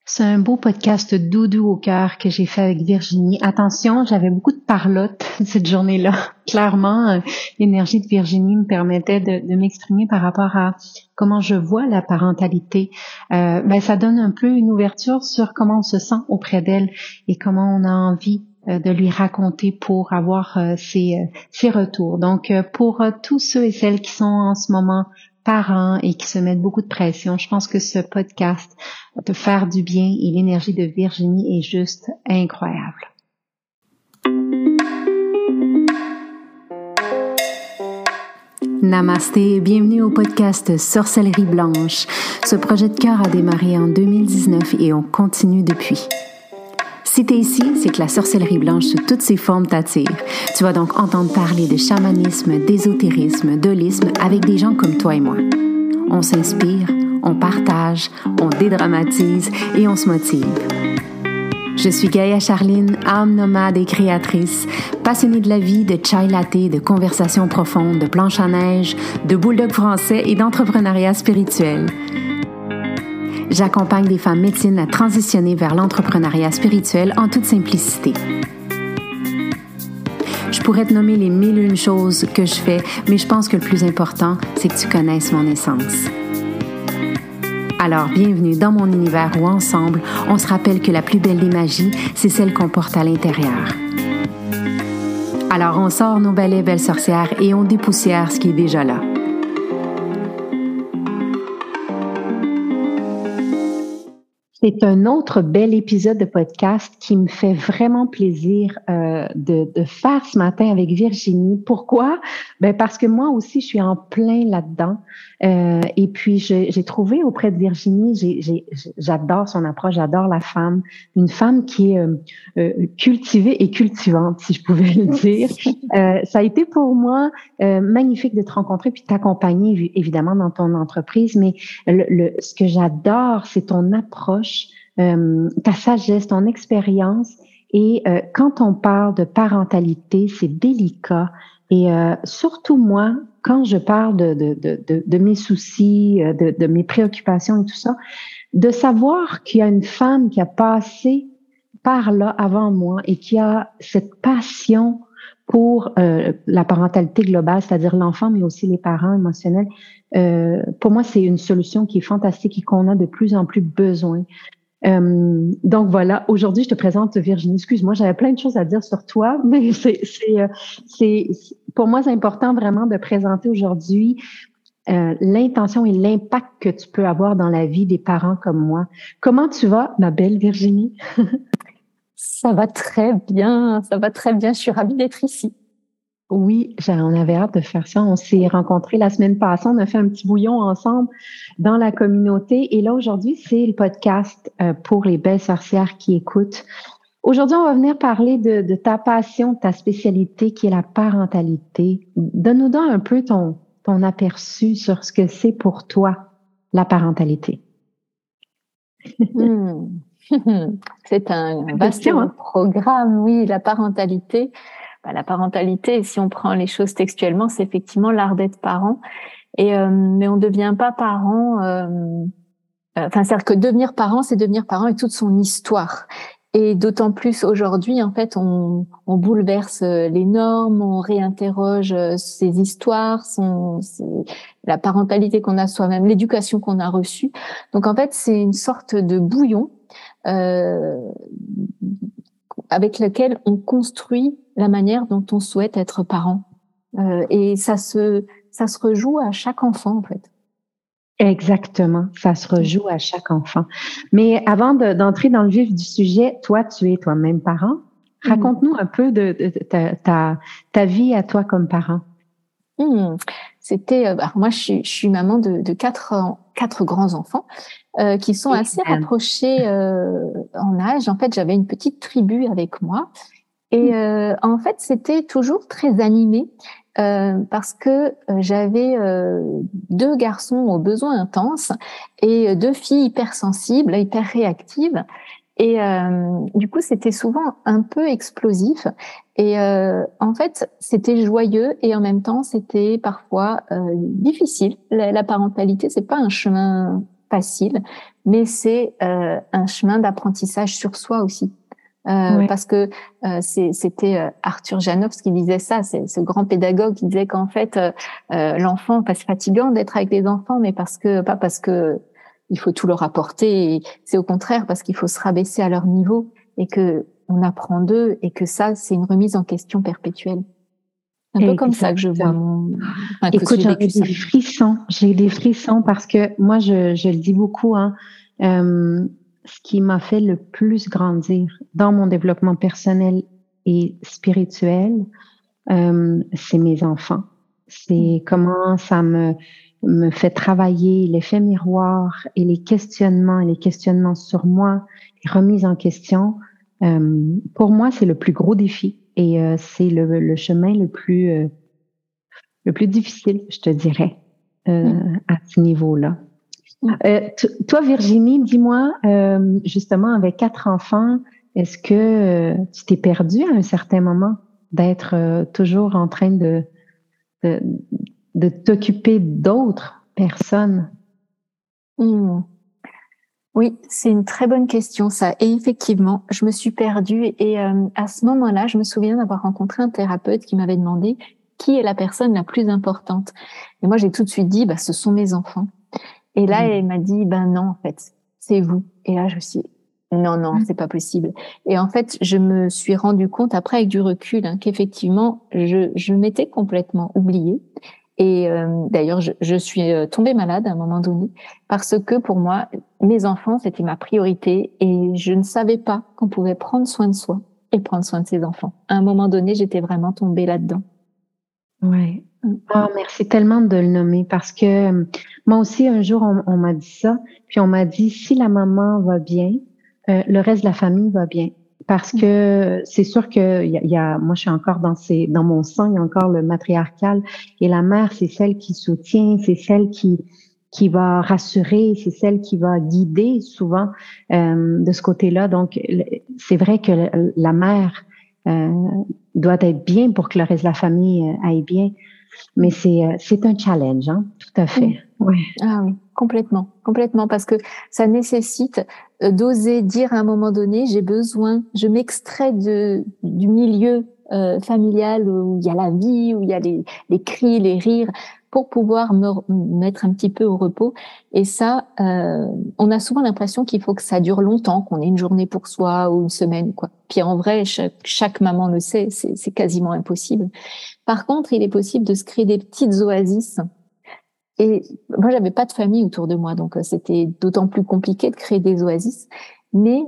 C'est un beau podcast doudou au cœur que j'ai fait avec Virginie. Attention, j'avais beaucoup de parlotte cette journée-là. Clairement, l'énergie de Virginie me permettait de m'exprimer par rapport à comment je vois la parentalité. Ça donne un peu une ouverture sur comment on se sent auprès d'elle et comment on a envie de lui raconter pour avoir ses retours. Donc, pour tous ceux et celles qui sont en ce moment parents et qui se mettent beaucoup de pression, je pense que ce podcast va te faire du bien et l'énergie de Virginie est juste incroyable. Namasté et bienvenue au podcast Sorcellerie Blanche. Ce projet de cœur a démarré en 2019 et on continue depuis. Si t'es ici, c'est que la sorcellerie blanche sous toutes ses formes t'attire. Tu vas donc entendre parler de chamanisme, d'ésotérisme, d'holisme avec des gens comme toi et moi. On s'inspire, on partage, on dédramatise et on se motive. Je suis Gaïa Charline, âme nomade et créatrice, passionnée de la vie, de chai latte, de conversations profondes, de planches à neige, de bulldog français et d'entrepreneuriat spirituel. J'accompagne des femmes médecines à transitionner vers l'entrepreneuriat spirituel en toute simplicité. Je pourrais te nommer les 1001 choses que je fais, mais je pense que le plus important, c'est que tu connaisses mon essence. Alors, bienvenue dans mon univers où ensemble, on se rappelle que la plus belle des magies, c'est celle qu'on porte à l'intérieur. Alors, on sort nos balais belles sorcières et on dépoussière ce qui est déjà là. C'est un autre bel épisode de podcast qui me fait vraiment plaisir de faire ce matin avec Virginie. Pourquoi? Parce que moi aussi, je suis en plein là-dedans. Et puis, j'ai trouvé auprès de Virginie, j'adore son approche, j'adore la femme, une femme qui est cultivée et cultivante, si je pouvais le dire. Ça a été pour moi magnifique de te rencontrer puis de t'accompagner, évidemment, dans ton entreprise. Mais ce que j'adore, c'est ton approche, ta sagesse, ton expérience. Et quand on parle de parentalité, c'est délicat. Et surtout moi, quand je parle de mes soucis, de mes préoccupations et tout ça, de savoir qu'il y a une femme qui a passé par là avant moi et qui a cette passion pour la parentalité globale, c'est-à-dire l'enfant, mais aussi les parents émotionnels. Pour moi, c'est une solution qui est fantastique et qu'on a de plus en plus besoin. Donc voilà, aujourd'hui, je te présente Virginie. Excuse-moi, j'avais plein de choses à dire sur toi, mais pour moi, c'est important vraiment de présenter aujourd'hui l'intention et l'impact que tu peux avoir dans la vie des parents comme moi. Comment tu vas, ma belle Virginie? Ça va très bien, ça va très bien. Je suis ravie d'être ici. Oui, on avait hâte de faire ça. On s'est rencontrés la semaine passée, on a fait un petit bouillon ensemble dans la communauté. Et là, aujourd'hui, c'est le podcast pour les belles sorcières qui écoutent. Aujourd'hui, on va venir parler de ta passion, ta spécialité qui est la parentalité. Donne-nous donc un peu ton aperçu sur ce que c'est pour toi, la parentalité. C'est un vaste programme, oui, la parentalité. La parentalité, si on prend les choses textuellement, c'est effectivement l'art d'être parent. Et mais on ne devient pas parent. C'est-à-dire que devenir parent, c'est devenir parent avec toute son histoire. Et d'autant plus aujourd'hui, en fait, on bouleverse les normes, on réinterroge ses histoires, la parentalité qu'on a soi-même, l'éducation qu'on a reçue. Donc en fait, c'est une sorte de bouillon avec lequel on construit la manière dont on souhaite être parent. Et ça se rejoue à chaque enfant, en fait. Exactement, ça se rejoue à chaque enfant. Mais avant d'entrer dans le vif du sujet, toi, tu es toi-même parent. Raconte-nous un peu de ta vie à toi comme parent. C'était, moi, je suis maman de quatre grands enfants qui sont assez rapprochés en âge. En fait, j'avais une petite tribu avec moi. Et en fait, c'était toujours très animé parce que j'avais 2 garçons aux besoins intenses et 2 filles hypersensibles, hyper réactives. Et du coup, c'était souvent un peu explosif. Et en fait, c'était joyeux et en même temps, c'était parfois difficile. La parentalité, c'est pas un chemin facile, mais c'est un chemin d'apprentissage sur soi aussi. Parce que c'était Arthur Janowski qui disait ça, c'est ce grand pédagogue qui disait qu'en fait l'enfant, c'est fatigant d'être avec les enfants, mais pas parce que il faut tout leur apporter, c'est au contraire parce qu'il faut se rabaisser à leur niveau et que on apprend d'eux et que ça c'est une remise en question perpétuelle. Un peu comme ça que je vois Écoute, j'ai des frissons parce que moi je le dis beaucoup, ce qui m'a fait le plus grandir dans mon développement personnel et spirituel, c'est mes enfants. C'est comment ça me fait travailler l'effet miroir et les questionnements sur moi, les remises en question. Pour moi, c'est le plus gros défi et c'est le chemin le plus difficile, je te dirais, à ce niveau-là. Toi, Virginie, dis-moi, justement, avec 4 enfants, est-ce que tu t'es perdue à un certain moment d'être toujours en train de t'occuper d'autres personnes? Oui, c'est une très bonne question, ça. Et effectivement, je me suis perdue. Et à ce moment-là, je me souviens d'avoir rencontré un thérapeute qui m'avait demandé qui est la personne la plus importante. Et moi, j'ai tout de suite dit, ce sont mes enfants. Et là, elle m'a dit, non, en fait, c'est vous. Et là, je me suis dit, non, c'est pas possible. Et en fait, je me suis rendu compte après avec du recul qu'effectivement, je m'étais complètement oubliée. Et d'ailleurs, je suis tombée malade à un moment donné parce que pour moi, mes enfants, c'était ma priorité et je ne savais pas qu'on pouvait prendre soin de soi et prendre soin de ses enfants. À un moment donné, j'étais vraiment tombée là-dedans. Ouais. Merci tellement de le nommer parce que moi aussi, un jour, on m'a dit ça, puis on m'a dit, si la maman va bien, le reste de la famille va bien. Parce que c'est sûr que moi, je suis encore dans mon sang, il y a encore le matriarcal et la mère, c'est celle qui soutient, c'est celle qui va rassurer, c'est celle qui va guider souvent de ce côté-là. Donc, c'est vrai que la mère doit être bien pour que le reste de la famille aille bien. Mais c'est un challenge, tout à fait. Ouais. Ah oui, complètement, parce que ça nécessite d'oser dire à un moment donné, je m'extrais du milieu familial où il y a la vie, où il y a les cris, les rires, pour pouvoir me mettre un petit peu au repos. Et ça, on a souvent l'impression qu'il faut que ça dure longtemps, qu'on ait une journée pour soi ou une semaine, quoi. Puis en vrai, chaque maman le sait, c'est quasiment impossible. Par contre, il est possible de se créer des petites oasis. Et moi, j'avais pas de famille autour de moi, donc c'était d'autant plus compliqué de créer des oasis. Mais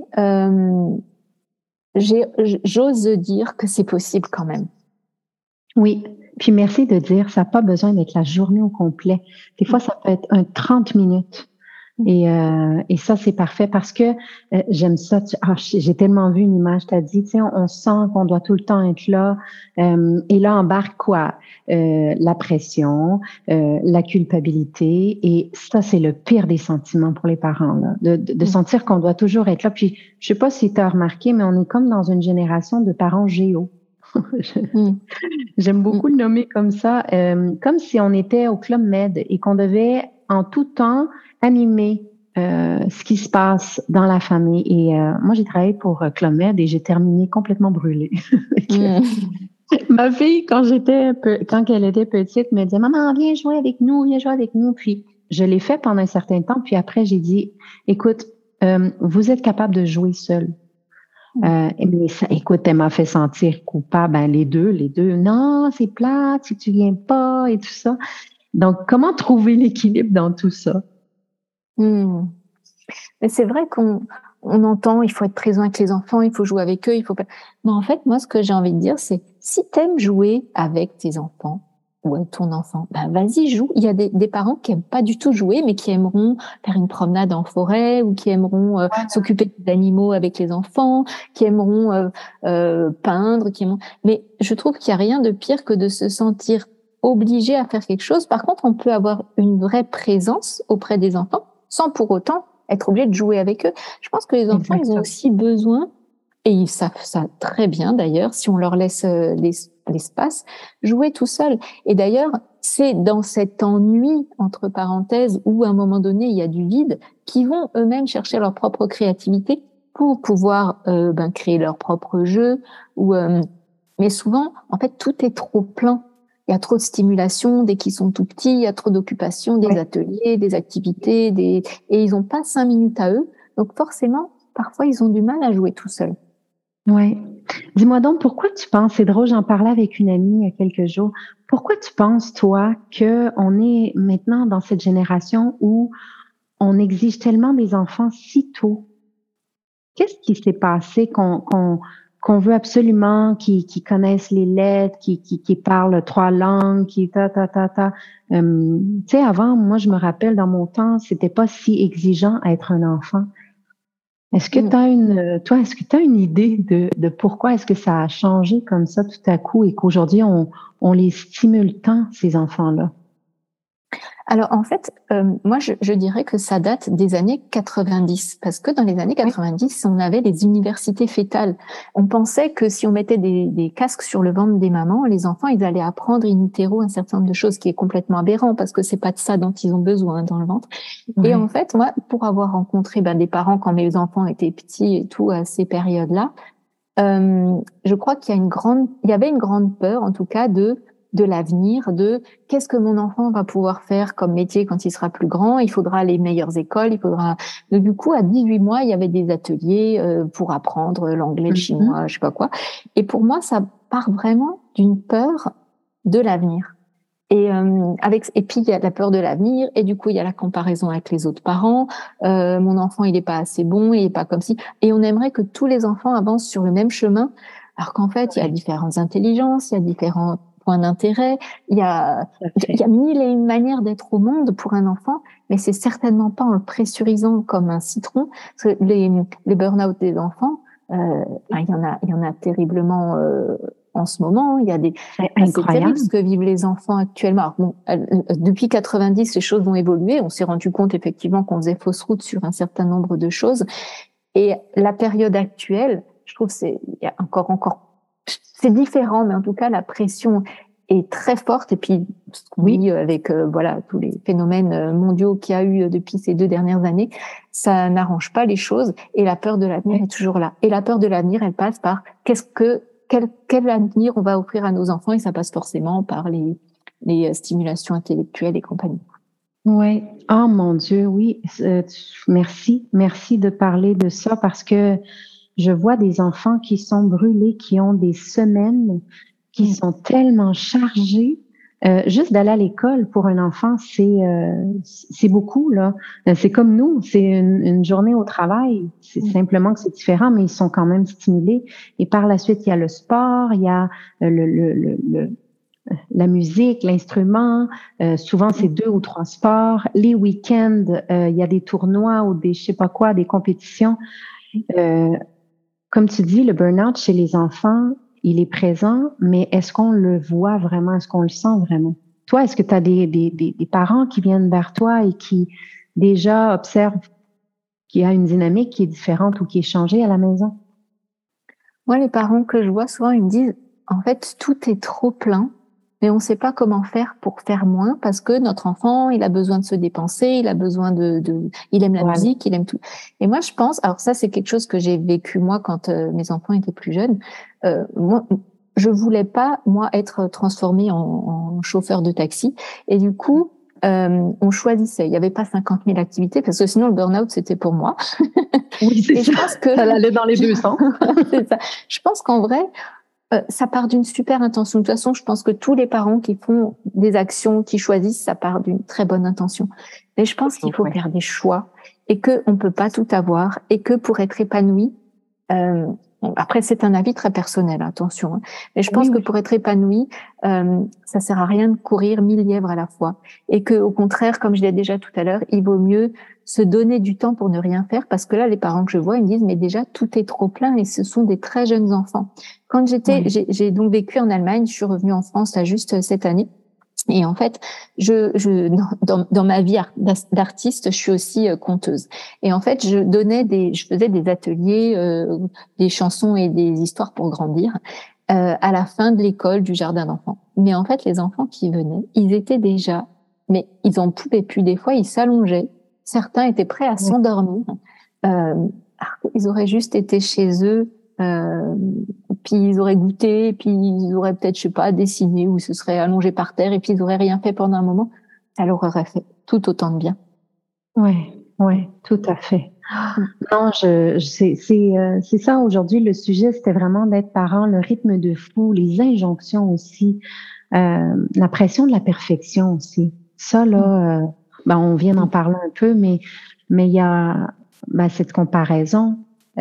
j'ose dire que c'est possible quand même. Oui, puis merci de dire, ça n'a pas besoin d'être la journée au complet. Des fois, ça peut être 30 minutes. Et ça, c'est parfait parce que j'aime ça. J'ai tellement vu une image, t'as dit, on sent qu'on doit tout le temps être là. Et là, embarque quoi? La pression, la culpabilité. Et ça, c'est le pire des sentiments pour les parents, là, de sentir qu'on doit toujours être là. Puis, je sais pas si tu as remarqué, mais on est comme dans une génération de parents géo. J'aime beaucoup le nommer comme ça, comme si on était au Club Med et qu'on devait en tout temps animer ce qui se passe dans la famille. Et moi, j'ai travaillé pour Club Med et j'ai terminé complètement brûlée. Ma fille, quand elle était petite, me disait, maman, viens jouer avec nous, viens jouer avec nous. Puis je l'ai fait pendant un certain temps. Puis après, j'ai dit, écoute, vous êtes capable de jouer seul. Mais ça, écoute, elle m'a fait sentir coupable. Les deux. Non, c'est plate si tu viens pas et tout ça. Donc, comment trouver l'équilibre dans tout ça? Mais c'est vrai qu'on entend, il faut être présent avec les enfants, il faut jouer avec eux, Mais en fait, moi, ce que j'ai envie de dire, c'est si t'aimes jouer avec tes enfants ou avec ton enfant, vas-y, joue. Il y a des parents qui aiment pas du tout jouer, mais qui aimeront faire une promenade en forêt ou qui aimeront s'occuper d'animaux avec les enfants, qui aimeront peindre, Mais je trouve qu'il y a rien de pire que de se sentir obligé à faire quelque chose. Par contre, on peut avoir une vraie présence auprès des enfants sans pour autant être obligé de jouer avec eux. Je pense que les enfants, ils ont aussi besoin, et ils savent ça très bien d'ailleurs, si on leur laisse l'espace, jouer tout seul. Et d'ailleurs, c'est dans cet ennui, entre parenthèses, où à un moment donné, il y a du vide, qu'ils vont eux-mêmes chercher leur propre créativité pour pouvoir créer leur propre jeu. Mais souvent, en fait, tout est trop plein. Il y a trop de stimulation dès qu'ils sont tout petits, il y a trop d'occupations, des ateliers, des activités, et ils n'ont pas 5 minutes à eux. Donc forcément, parfois, ils ont du mal à jouer tout seuls. Oui. Dis-moi donc, pourquoi tu penses, c'est drôle, j'en parlais avec une amie il y a quelques jours, pourquoi tu penses, toi, qu'on est maintenant dans cette génération où on exige tellement des enfants si tôt? Qu'est-ce qui s'est passé qu'on veut absolument qu'ils connaissent les lettres, qu'ils parlent 3 langues, qui ta. Tu sais, avant, moi, je me rappelle, dans mon temps, c'était pas si exigeant être un enfant. Est-ce que tu as une idée de pourquoi est-ce que ça a changé comme ça tout à coup et qu'aujourd'hui, on les stimule tant, ces enfants-là? Alors en fait, moi je dirais que ça date des années 90, parce que dans les années 90, on avait les universités fœtales. On pensait que si on mettait des casques sur le ventre des mamans, les enfants, ils allaient apprendre in utero un certain nombre de choses, qui est complètement aberrant, parce que c'est pas de ça dont ils ont besoin dans le ventre. Et en fait, moi, pour avoir rencontré des parents quand mes enfants étaient petits et tout à ces périodes-là, je crois qu'il y avait une grande peur, en tout cas, de l'avenir, de qu'est-ce que mon enfant va pouvoir faire comme métier quand il sera plus grand. Il faudra les meilleures écoles, Donc, du coup, à 18 mois, il y avait des ateliers pour apprendre l'anglais, le chinois, je sais pas quoi. Et pour moi, ça part vraiment d'une peur de l'avenir. Et puis il y a la peur de l'avenir, et du coup il y a la comparaison avec les autres parents. Mon enfant, il est pas assez bon, il est pas comme si. Et on aimerait que tous les enfants avancent sur le même chemin, alors qu'en fait il y a différentes intelligences, il y a différents points d'intérêt, il y a mille et une manières d'être au monde pour un enfant, mais c'est certainement pas en le pressurisant comme un citron. Parce que les burn-out des enfants, il y en a terriblement en ce moment. Il y a c'est terrible ce que vivent les enfants actuellement. Alors, depuis 90, les choses ont évolué. On s'est rendu compte effectivement qu'on faisait fausse route sur un certain nombre de choses. Et la période actuelle, je trouve il y a encore, c'est différent, mais en tout cas, la pression est très forte. Et puis, avec tous les phénomènes mondiaux qu'il y a eu depuis ces 2 dernières années, ça n'arrange pas les choses. Et la peur de l'avenir est toujours là. Et la peur de l'avenir, elle passe par quel avenir on va offrir à nos enfants, et ça passe forcément par les stimulations intellectuelles et compagnie. Oui. Oh mon Dieu, oui. Merci de parler de ça, parce que je vois des enfants qui sont brûlés, qui ont des semaines, qui sont tellement chargés. Juste d'aller à l'école pour un enfant, c'est beaucoup, là. C'est comme nous, c'est une journée au travail. C'est simplement que c'est différent, mais ils sont quand même stimulés. Et par la suite, il y a le sport, il y a la musique, l'instrument. Souvent, c'est 2 ou 3 sports. Les week-ends, il y a des tournois ou des je sais pas quoi, des compétitions. Comme tu dis, le burn-out chez les enfants, il est présent, mais est-ce qu'on le voit vraiment? Est-ce qu'on le sent vraiment? Toi, est-ce que tu as des parents qui viennent vers toi et qui déjà observent qu'il y a une dynamique qui est différente ou qui est changée à la maison? Moi, les parents que je vois souvent, ils me disent, en fait, tout est trop plein, mais on ne sait pas comment faire pour faire moins, parce que notre enfant, il a besoin de se dépenser, il a besoin il aime la musique, il aime tout. Et moi, je pense, alors ça, c'est quelque chose que j'ai vécu moi quand mes enfants étaient plus jeunes. Moi, je voulais pas, moi, être transformée en chauffeur de taxi. Et du coup, on choisissait. Il n'y avait pas 50 000 activités, parce que sinon le burn-out, c'était pour moi. Oui, c'est ça. Je pense que ça allait dans les 2 sens. C'est ça. Je pense qu'en vrai, ça part d'une super intention. De toute façon, je pense que tous les parents qui font des actions, qui choisissent, ça part d'une très bonne intention. Mais je pense qu'il faut faire des choix, et que on peut pas tout avoir, et que pour être épanoui, après c'est un avis très personnel, attention, hein, mais je pense que pour être épanoui, ça sert à rien de courir 1000 lièvres à la fois, et que au contraire, comme je l'ai déjà tout à l'heure, il vaut mieux se donner du temps pour ne rien faire, parce que là, les parents que je vois, ils me disent, mais déjà, tout est trop plein, et ce sont des très jeunes enfants. Quand j'ai donc vécu en Allemagne, je suis revenue en France, là, juste cette année. Et en fait, dans ma vie d'artiste, je suis aussi conteuse. Et en fait, je faisais des ateliers, des chansons et des histoires pour grandir. à la fin de l'école du jardin d'enfants. Mais en fait, les enfants qui venaient, ils étaient déjà, mais ils en pouvaient plus. Des fois, ils s'allongeaient. Certains étaient prêts à s'endormir. Ils auraient juste été chez eux, puis ils auraient goûté, puis ils auraient peut-être, je sais pas, dessiné ou ils se seraient allongés par terre et puis ils auraient rien fait pendant un moment. Ça leur aurait fait tout autant de bien. Ouais, tout à fait. Non, c'est ça aujourd'hui. Le sujet, c'était vraiment d'être parent, le rythme de fou, les injonctions aussi, la pression de la perfection aussi. Ça là, on vient d'en parler un peu, mais il y a cette comparaison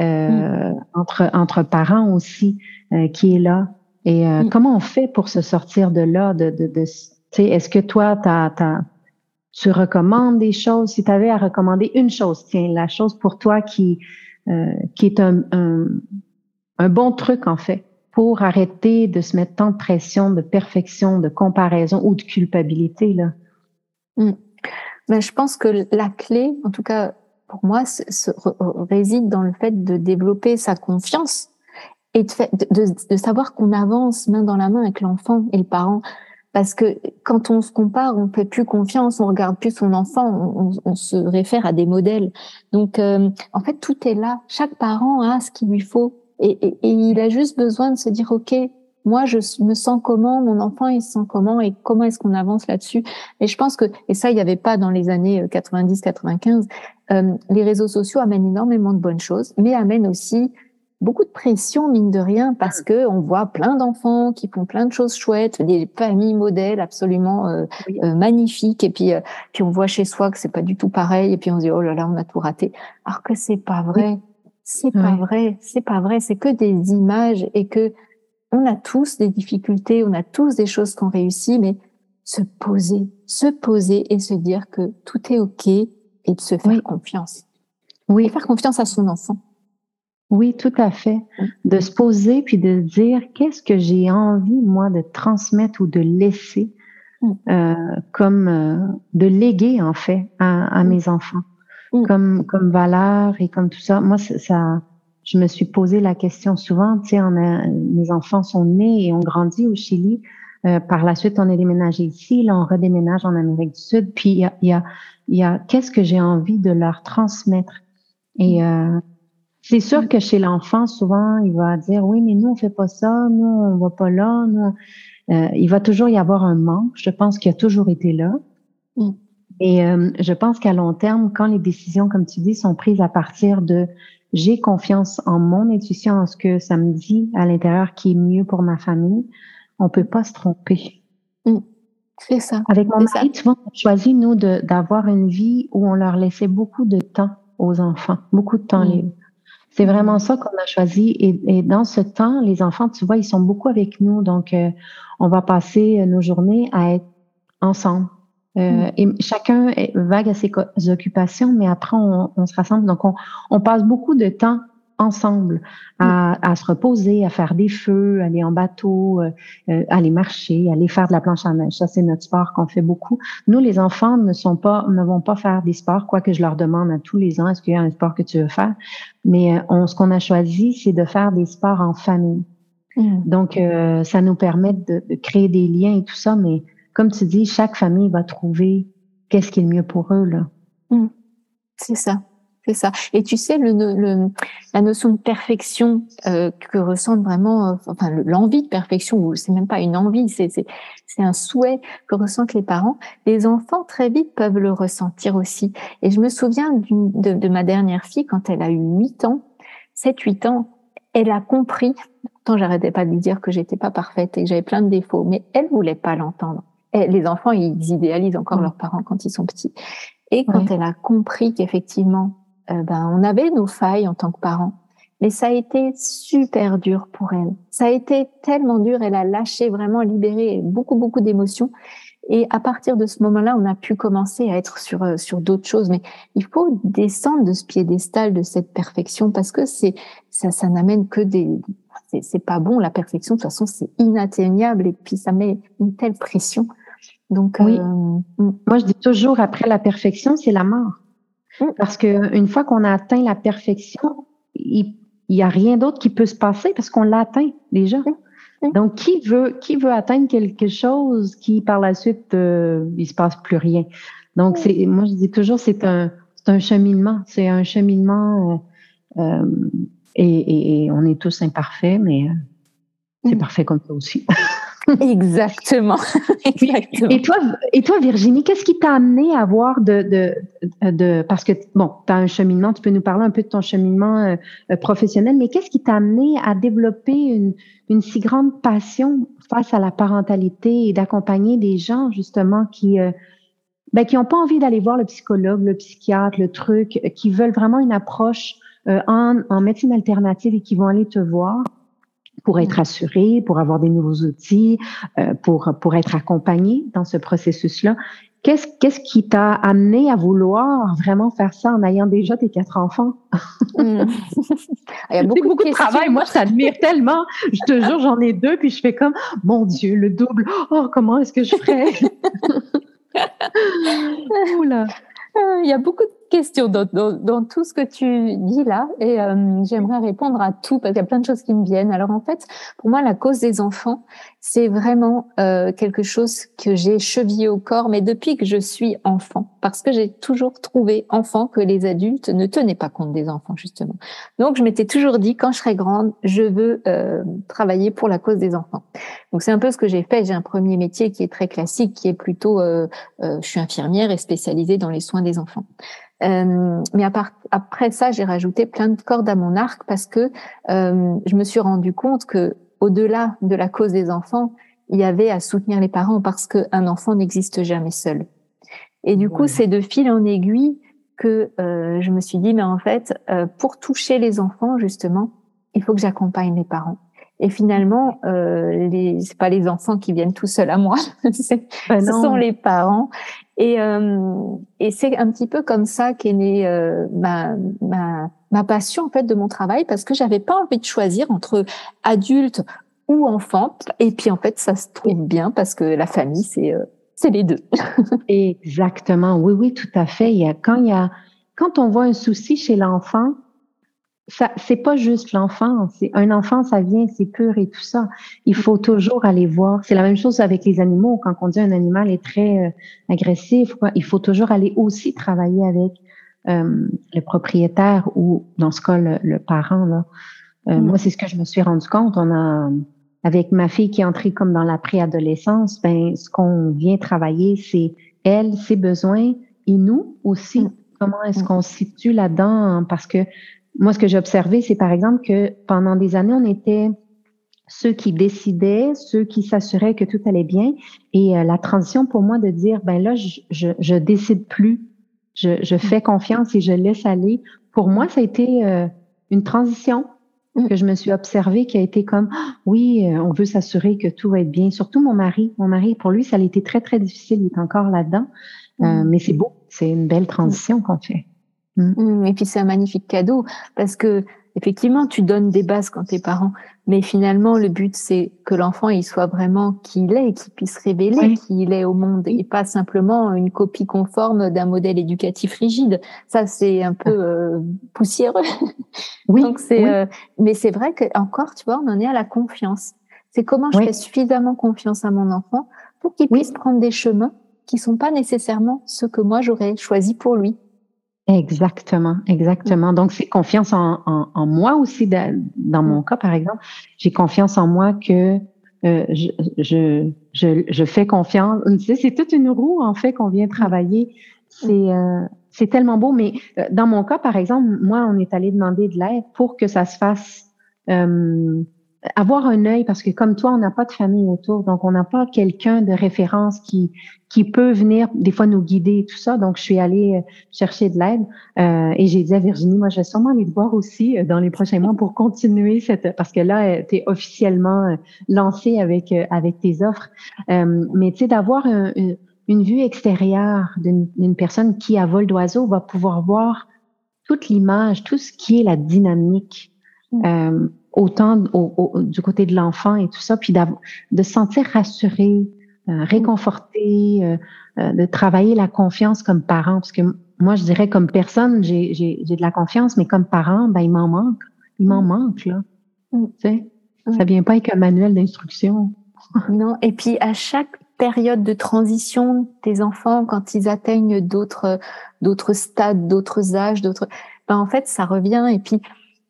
entre parents aussi qui est là. Et comment on fait pour se sortir de là, tu sais, est-ce que toi, tu recommandes des choses? Si tu avais à recommander une chose, tiens, la chose pour toi qui est un bon truc, en fait, pour arrêter de se mettre tant de pression, de perfection, de comparaison ou de culpabilité, là. Mais je pense que la clé, en tout cas pour moi, réside dans le fait de développer sa confiance et de savoir qu'on avance main dans la main avec l'enfant et le parent. Parce que quand on se compare, on fait plus confiance, on regarde plus son enfant, on se réfère à des modèles. Donc, en fait, tout est là. Chaque parent a ce qu'il lui faut. Et il a juste besoin de se dire, OK, moi, je me sens comment, mon enfant, il se sent comment, et comment est-ce qu'on avance là-dessus. Et je pense que, et ça, il n'y avait pas dans les années 90-95, les réseaux sociaux amènent énormément de bonnes choses, mais amènent aussi beaucoup de pression, mine de rien, parce que on voit plein d'enfants qui font plein de choses chouettes, des familles modèles absolument magnifiques, et puis on voit chez soi que c'est pas du tout pareil, et puis on se dit oh là là, on a tout raté, alors que c'est pas vrai, c'est pas vrai, c'est que des images, et que on a tous des difficultés, on a tous des choses qu'on réussit, mais se poser et se dire que tout est ok, et de se faire confiance, et faire confiance à son enfant. Oui, tout à fait. De se poser puis de dire qu'est-ce que j'ai envie, moi, de transmettre ou de laisser comme de léguer, en fait, à mes enfants, comme valeur et comme tout ça. Moi, je me suis posé la question souvent. Tu sais, mes enfants sont nés et ont grandi au Chili. Par la suite, on est déménagé ici. Là, on redéménage en Amérique du Sud. Puis, il y a qu'est-ce que j'ai envie de leur transmettre. Et c'est sûr que chez l'enfant, souvent, il va dire, oui, mais nous, on fait pas ça, nous, on va pas là, nous. Il va toujours y avoir un manque. Je pense qu'il a toujours été là. Et je pense qu'à long terme, quand les décisions, comme tu dis, sont prises à partir de j'ai confiance en mon intuition, en ce que ça me dit à l'intérieur qui est mieux pour ma famille, on peut pas se tromper. C'est ça. Avec mon mari, souvent, on a choisi, nous, d'avoir une vie où on leur laissait beaucoup de temps aux enfants, beaucoup de temps libre. C'est vraiment ça qu'on a choisi. Et dans ce temps, les enfants, tu vois, ils sont beaucoup avec nous. Donc, on va passer nos journées à être ensemble. Et chacun est vague à ses occupations, mais après, on se rassemble. Donc, on passe beaucoup de temps ensemble à se reposer, à faire des feux, aller en bateau, aller marcher, aller faire de la planche à neige. Ça, c'est notre sport qu'on fait beaucoup. Nous, les enfants ne vont pas faire des sports, quoique je leur demande à tous les ans, est-ce qu'il y a un sport que tu veux faire? Mais ce qu'on a choisi, c'est de faire des sports en famille. Donc, ça nous permet de créer des liens et tout ça, mais comme tu dis, chaque famille va trouver qu'est-ce qui est le mieux pour eux, là. C'est ça. C'est ça. Et tu sais, la notion de perfection que ressentent vraiment, l'envie de perfection, ou c'est même pas une envie, c'est un souhait que ressentent les parents. Les enfants très vite peuvent le ressentir aussi. Et je me souviens de ma dernière fille quand elle a eu 8 ans, 7-8 ans, elle a compris. Pourtant, j'arrêtais pas de lui dire que j'étais pas parfaite et que j'avais plein de défauts, mais elle voulait pas l'entendre. Les enfants, ils idéalisent encore leurs parents quand ils sont petits. Et quand elle a compris qu'effectivement, on avait nos failles en tant que parents, mais ça a été super dur pour elle. Ça a été tellement dur, elle a lâché, vraiment libéré beaucoup d'émotions. Et à partir de ce moment-là, on a pu commencer à être sur d'autres choses. Mais il faut descendre de ce piédestal de cette perfection, parce que ça n'amène que c'est pas bon, la perfection. De toute façon, c'est inatteignable, et puis ça met une telle pression. Donc, moi, je dis toujours, après la perfection, c'est la mort. Parce que une fois qu'on a atteint la perfection, il y a rien d'autre qui peut se passer parce qu'on l'a atteint déjà. Donc, qui veut atteindre quelque chose qui, par la suite, il se passe plus rien. Donc, moi, je dis toujours, c'est un cheminement. C'est un cheminement, et on est tous imparfaits, mais c'est parfait comme ça aussi. Exactement. Exactement. Et toi, Virginie, qu'est-ce qui t'a amené à voir parce que, bon, tu as un cheminement, tu peux nous parler un peu de ton cheminement professionnel, mais qu'est-ce qui t'a amené à développer une si grande passion face à la parentalité et d'accompagner des gens, justement, qui n'ont pas envie d'aller voir le psychologue, le psychiatre, le truc, qui veulent vraiment une approche en médecine alternative et qui vont aller te voir pour être assurés, pour avoir des nouveaux outils, pour être accompagnés dans ce processus-là. Qu'est-ce qui t'a amené à vouloir vraiment faire ça en ayant déjà tes 4 enfants? Il y a beaucoup de travail. Moi, je t'admire tellement. Je te jure, j'en ai 2, puis je fais comme, mon Dieu, le double. Oh, comment est-ce que je ferais? Oula. Il y a beaucoup de questions dans tout ce que tu dis là, et j'aimerais répondre à tout parce qu'il y a plein de choses qui me viennent. Alors en fait, pour moi, la cause des enfants, c'est vraiment quelque chose que j'ai chevillé au corps, mais depuis que je suis enfant, parce que j'ai toujours trouvé enfant que les adultes ne tenaient pas compte des enfants, justement. Donc je m'étais toujours dit, quand je serai grande, je veux travailler pour la cause des enfants. Donc c'est un peu ce que j'ai fait. J'ai un premier métier qui est très classique, qui est plutôt, je suis infirmière et spécialisée dans les soins des enfants. Mais après ça, j'ai rajouté plein de cordes à mon arc parce que je me suis rendu compte que au-delà de la cause des enfants, il y avait à soutenir les parents parce qu'un enfant n'existe jamais seul. Et du coup, c'est de fil en aiguille que je me suis dit, mais en fait, pour toucher les enfants, justement, il faut que j'accompagne les parents. Et finalement, c'est pas les enfants qui viennent tout seuls à moi, ce sont les parents. Et c'est un petit peu comme ça qu'est née ma passion en fait de mon travail, parce que j'avais pas envie de choisir entre adulte ou enfant. Et puis en fait, ça se trouve bien parce que la famille, c'est les deux. Exactement. Oui, tout à fait. Quand on voit un souci chez l'enfant, ça, c'est pas juste l'enfant. C'est un enfant, ça vient, c'est pur et tout ça. Il faut toujours aller voir. C'est la même chose avec les animaux. Quand on dit un animal est très agressif, il faut toujours aller aussi travailler avec le propriétaire ou, dans ce cas, le parent. Là. Moi, c'est ce que je me suis rendu compte. Avec ma fille qui est entrée comme dans la préadolescence, ce qu'on vient travailler, c'est elle, ses besoins et nous aussi. Comment est-ce qu'on se situe là-dedans? Parce que moi, ce que j'ai observé, c'est par exemple que pendant des années, on était ceux qui décidaient, ceux qui s'assuraient que tout allait bien. Et la transition pour moi de dire, là, je décide plus, je fais confiance et je laisse aller. Pour moi, ça a été une transition que je me suis observée, qui a été comme, oui, on veut s'assurer que tout va être bien. Surtout mon mari. Mon mari, pour lui, ça a été très, très difficile. Il est encore là-dedans. Mais c'est beau. C'est une belle transition qu'on fait. Et puis c'est un magnifique cadeau parce que effectivement tu donnes des bases quand t'es parent, mais finalement le but c'est que l'enfant il soit vraiment qui il est et qu'il puisse révéler qui il est au monde et pas simplement une copie conforme d'un modèle éducatif rigide. Ça c'est un peu poussiéreux. Donc mais c'est vrai que encore tu vois on en est à la confiance. C'est comment je fais suffisamment confiance à mon enfant pour qu'il puisse prendre des chemins qui sont pas nécessairement ceux que moi j'aurais choisi pour lui. Exactement. Donc, c'est confiance en moi aussi. Dans mon cas, par exemple, j'ai confiance en moi que je fais confiance. Tu sais, c'est toute une roue, en fait, qu'on vient travailler. C'est tellement beau. Mais dans mon cas, par exemple, moi, on est allé demander de l'aide pour que ça se fasse avoir un œil, parce que comme toi, on n'a pas de famille autour, donc on n'a pas quelqu'un de référence qui peut venir des fois nous guider et tout ça. Donc, je suis allée chercher de l'aide et j'ai dit à Virginie, moi, je vais sûrement aller te voir aussi dans les prochains mois pour continuer parce que là, tu es officiellement lancée avec tes offres. Mais tu sais, d'avoir une vue extérieure d'une personne qui, à vol d'oiseau, va pouvoir voir toute l'image, tout ce qui est la dynamique. Autant du côté de l'enfant et tout ça, puis de se sentir rassuré, réconforté, de travailler la confiance comme parent, parce que moi, je dirais comme personne, j'ai de la confiance, mais comme parent, il m'en manque là. Tu sais? Ça vient pas avec un manuel d'instruction. Non, et puis à chaque période de transition, tes enfants, quand ils atteignent d'autres stades, d'autres âges, en fait, ça revient. Et puis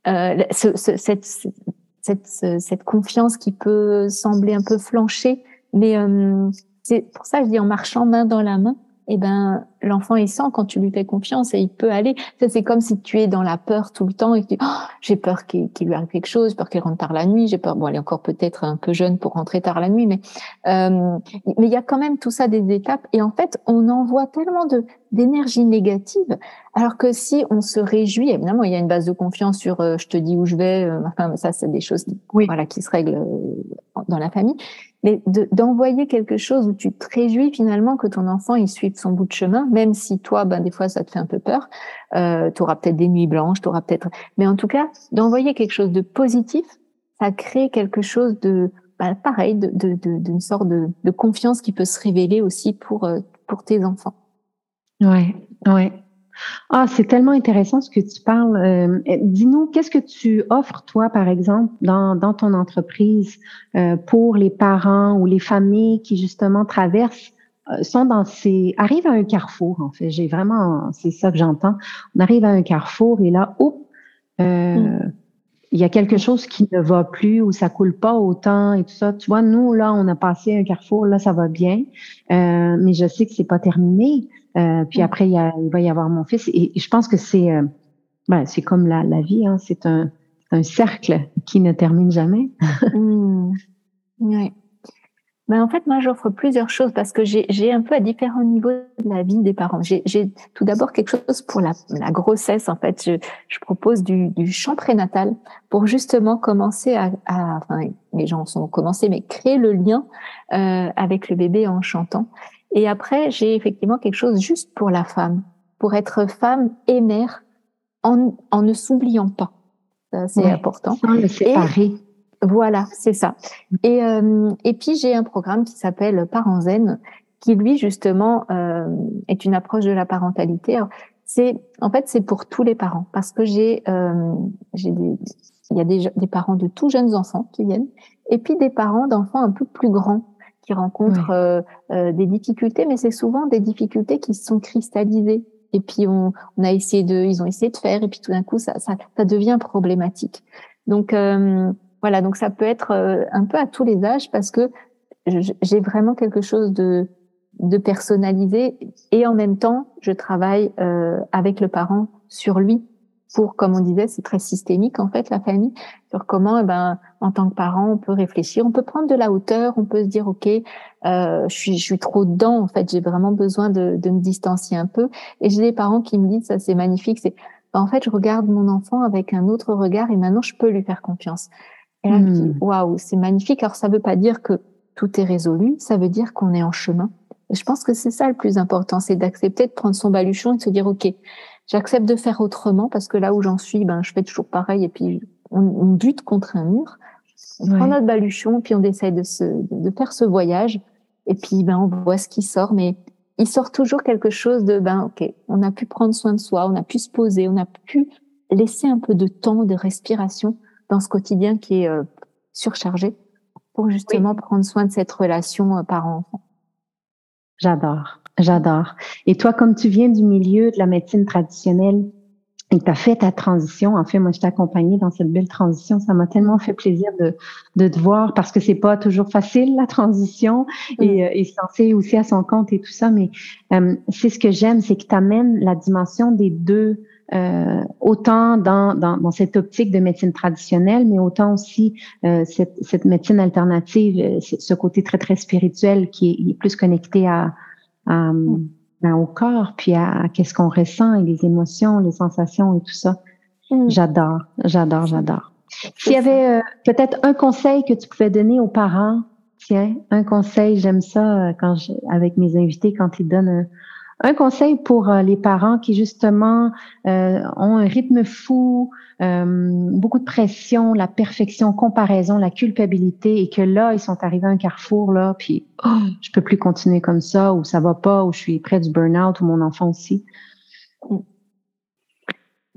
cette confiance qui peut sembler un peu flancher, mais c'est pour ça que je dis en marchant main dans la main. L'enfant il sent quand tu lui fais confiance et il peut aller. Ça, c'est comme si tu es dans la peur tout le temps et que j'ai peur qu'il lui arrive quelque chose, j'ai peur qu'il rentre tard la nuit, j'ai peur. Bon, elle est encore peut-être un peu jeune pour rentrer tard la nuit, mais il y a quand même tout ça des étapes. Et en fait, on envoie tellement d'énergie négative, alors que si on se réjouit, évidemment, il y a une base de confiance sur je te dis où je vais. Ça, c'est des choses qui se règlent dans la famille. Mais d'envoyer quelque chose où tu te réjouis finalement que ton enfant il suive son bout de chemin, même si toi, des fois, ça te fait un peu peur. Tu auras peut-être des nuits blanches, mais en tout cas, d'envoyer quelque chose de positif, ça crée quelque chose de pareil, d'une sorte de confiance qui peut se révéler aussi pour tes enfants. Ouais. Ah, c'est tellement intéressant ce que tu parles. Dis-nous, qu'est-ce que tu offres, toi, par exemple, dans ton entreprise pour les parents ou les familles qui, justement, arrivent à un carrefour, en fait. C'est ça que j'entends. On arrive à un carrefour et là, il y a quelque chose qui ne va plus ou ça coule pas autant et tout ça. Tu vois, nous, là, on a passé un carrefour, là, ça va bien. Mais je sais que c'est pas terminé. Puis après, il va y avoir mon fils. Et je pense que c'est comme la vie, hein. C'est un cercle qui ne termine jamais. Ouais. En fait, moi, j'offre plusieurs choses parce que j'ai un peu à différents niveaux de la vie des parents. J'ai tout d'abord quelque chose pour la grossesse. En fait, je propose du chant prénatal pour justement commencer les gens ont commencé, mais créer le lien avec le bébé en chantant. Et après, j'ai effectivement quelque chose juste pour la femme, pour être femme et mère en ne s'oubliant pas. Ça, c'est important. Sans le séparer. Voilà, c'est ça. Et puis j'ai un programme qui s'appelle Parents Zen, qui lui justement est une approche de la parentalité. Alors, c'est pour tous les parents parce que il y a des parents de tout jeunes enfants qui viennent et puis des parents d'enfants un peu plus grands qui rencontrent des difficultés, mais c'est souvent des difficultés qui se sont cristallisées. Et puis ils ont essayé de faire et puis tout d'un coup ça devient problématique. Donc voilà, donc ça peut être un peu à tous les âges parce que j'ai vraiment quelque chose de personnalisé et en même temps, je travaille avec le parent sur lui pour, comme on disait, c'est très systémique en fait, la famille, sur comment, en tant que parent, on peut réfléchir, on peut prendre de la hauteur, on peut se dire, ok, je suis trop dedans, en fait, j'ai vraiment besoin de me distancier un peu. Et j'ai des parents qui me disent, ça c'est magnifique, en fait, je regarde mon enfant avec un autre regard et maintenant je peux lui faire confiance. Et là, je dis, waouh, c'est magnifique. Alors, ça veut pas dire que tout est résolu, ça veut dire qu'on est en chemin. Et je pense que c'est ça le plus important, c'est d'accepter de prendre son baluchon et de se dire, ok, j'accepte de faire autrement parce que là où j'en suis, je fais toujours pareil et puis on bute contre un mur. On prend notre baluchon, puis on essaye de faire ce voyage et puis on voit ce qui sort, mais il sort toujours quelque chose de ok, on a pu prendre soin de soi, on a pu se poser, on a pu laisser un peu de temps de respiration dans ce quotidien qui est surchargé pour justement prendre soin de cette relation parent-enfant. J'adore. Et toi, comme tu viens du milieu de la médecine traditionnelle et que tu as fait ta transition, en fait, moi, je t'ai accompagnée dans cette belle transition. Ça m'a tellement fait plaisir de te voir parce que c'est pas toujours facile, la transition, et se lancer aussi à son compte et tout ça. Mais c'est ce que j'aime, c'est que tu amènes la dimension des deux, autant dans cette optique de médecine traditionnelle, mais autant aussi cette médecine alternative, ce côté très, très spirituel qui est plus connecté au corps, puis à qu'est-ce qu'on ressent et les émotions, les sensations et tout ça. J'adore. S'il y avait peut-être un conseil que tu pouvais donner aux parents, tiens, un conseil, j'aime ça avec mes invités quand ils donnent un conseil pour les parents qui justement ont un rythme fou, beaucoup de pression, la perfection, comparaison, la culpabilité, et que là ils sont arrivés à un carrefour là, puis je peux plus continuer comme ça, ou ça va pas, ou je suis près du burn-out, ou mon enfant aussi.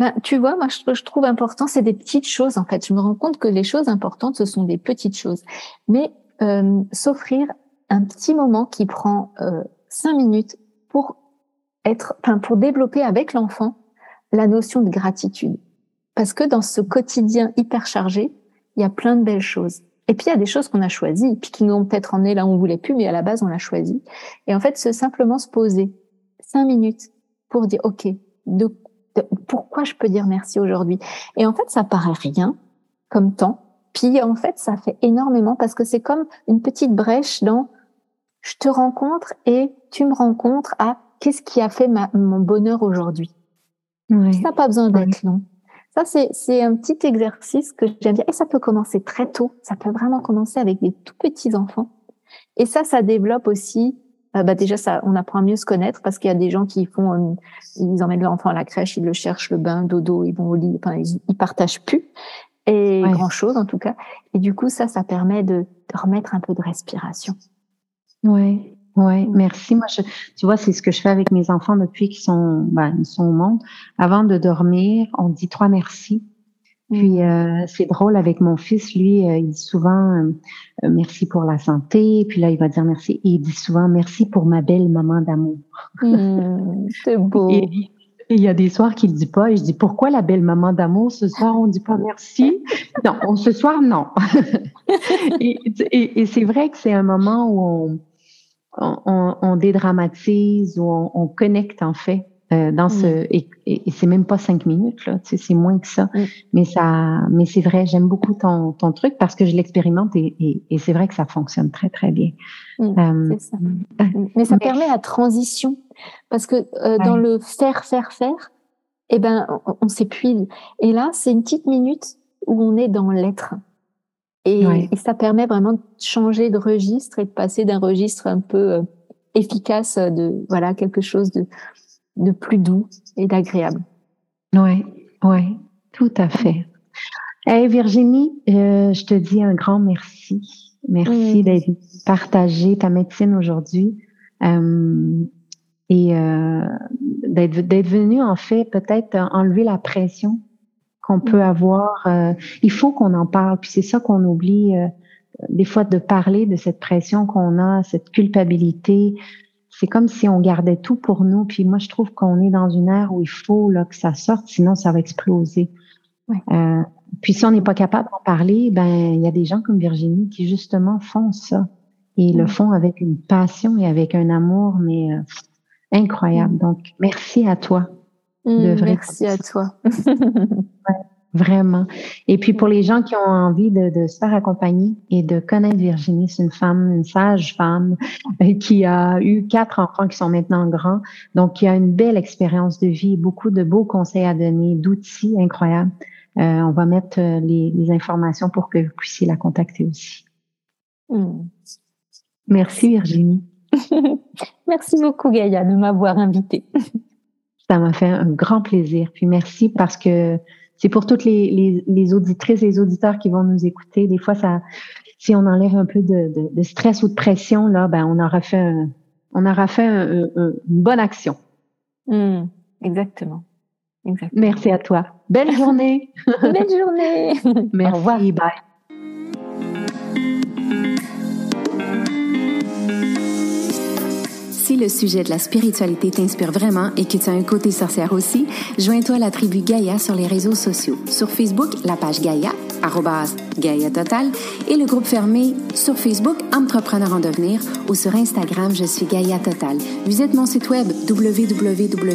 Tu vois, moi, ce que je trouve important, c'est des petites choses, en fait. Je me rends compte que les choses importantes, ce sont des petites choses. Mais s'offrir un petit moment qui prend 5 minutes pour développer avec l'enfant la notion de gratitude. Parce que dans ce quotidien hyper chargé, il y a plein de belles choses. Et puis, il y a des choses qu'on a choisies, puis qui nous ont peut-être emmené là où on voulait plus, mais à la base, on l'a choisi. Et en fait, simplement se poser 5 minutes pour dire, OK, pourquoi je peux dire merci aujourd'hui? Et en fait, ça paraît rien comme temps. Puis, en fait, ça fait énormément parce que c'est comme une petite brèche dans je te rencontre et tu me rencontres à qu'est-ce qui a fait mon bonheur aujourd'hui. Oui. Ça n'a pas besoin d'être long. Ça, c'est un petit exercice que j'aime bien. Et ça peut commencer très tôt. Ça peut vraiment commencer avec des tout petits enfants. Et ça développe aussi, déjà, on apprend à mieux se connaître parce qu'il y a des gens qui ils emmènent leur enfant à la crèche, ils le cherchent, le bain, dodo, ils vont au lit, ils partagent plus. Et grand chose, en tout cas. Et du coup, ça permet de remettre un peu de respiration. Oui, merci. Moi, tu vois, c'est ce que je fais avec mes enfants depuis qu'ils sont au monde. Avant de dormir, on dit 3 merci. Puis, c'est drôle avec mon fils, lui, il dit souvent merci pour la santé. Puis là, il va dire merci. Et il dit souvent merci pour ma belle maman d'amour. C'est beau. Et il y a des soirs qu'il ne dit pas. Et je dis, pourquoi la belle maman d'amour? Ce soir, on ne dit pas merci. Non, ce soir, non. et c'est vrai que c'est un moment où on dédramatise, où on connecte, en fait. Et c'est même pas 5 minutes, là. Tu sais, c'est moins que ça. Mais c'est vrai, j'aime beaucoup ton truc parce que je l'expérimente et c'est vrai que ça fonctionne très, très bien. C'est ça. Mais ça permet la transition. Parce que dans le faire, on s'épuise. Et là, c'est une petite minute où on est dans l'être. Et ça permet vraiment de changer de registre et de passer d'un registre un peu efficace quelque chose de plus doux et d'agréable. Oui, tout à fait. Hey Virginie, je te dis un grand merci. Merci d'être partagé ta médecine aujourd'hui et d'être venue en fait peut-être enlever la pression qu'on peut avoir. Il faut qu'on en parle, puis c'est ça qu'on oublie des fois de parler de cette pression qu'on a, cette culpabilité. C'est comme si on gardait tout pour nous. Puis moi, je trouve qu'on est dans une ère où il faut là, que ça sorte, sinon ça va exploser. Puis si on n'est pas capable d'en parler, il y a des gens comme Virginie qui justement font ça. Et ils le font avec une passion et avec un amour, mais incroyable. Donc, merci à toi. Merci à toi. Vraiment. Et puis pour les gens qui ont envie de se faire accompagner et de connaître Virginie, c'est une sage femme qui a eu 4 enfants qui sont maintenant grands, donc qui a une belle expérience de vie, beaucoup de beaux conseils à donner, d'outils incroyables. On va mettre les informations pour que vous puissiez la contacter aussi. Merci Virginie. Merci beaucoup Gaïa de m'avoir invitée. Ça m'a fait un grand plaisir. Puis merci parce que c'est pour toutes les auditrices et les auditeurs qui vont nous écouter. Des fois, si on enlève un peu de stress ou de pression, là, on aura fait une bonne action. Exactement. Merci à toi. Belle journée. Belle journée. Merci. Au revoir. Bye. Si le sujet de la spiritualité t'inspire vraiment et que tu as un côté sorcière aussi, joins-toi à la tribu Gaïa sur les réseaux sociaux. Sur Facebook, la page Gaïa, @GaiaTotal, et le groupe fermé sur Facebook Entrepreneur en devenir, ou sur Instagram, je suis Gaïa Total. Visite mon site web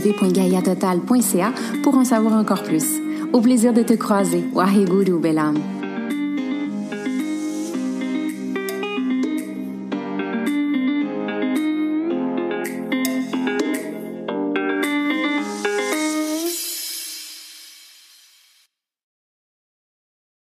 www.gaiatotal.ca pour en savoir encore plus. Au plaisir de te croiser. Waheguru Belam.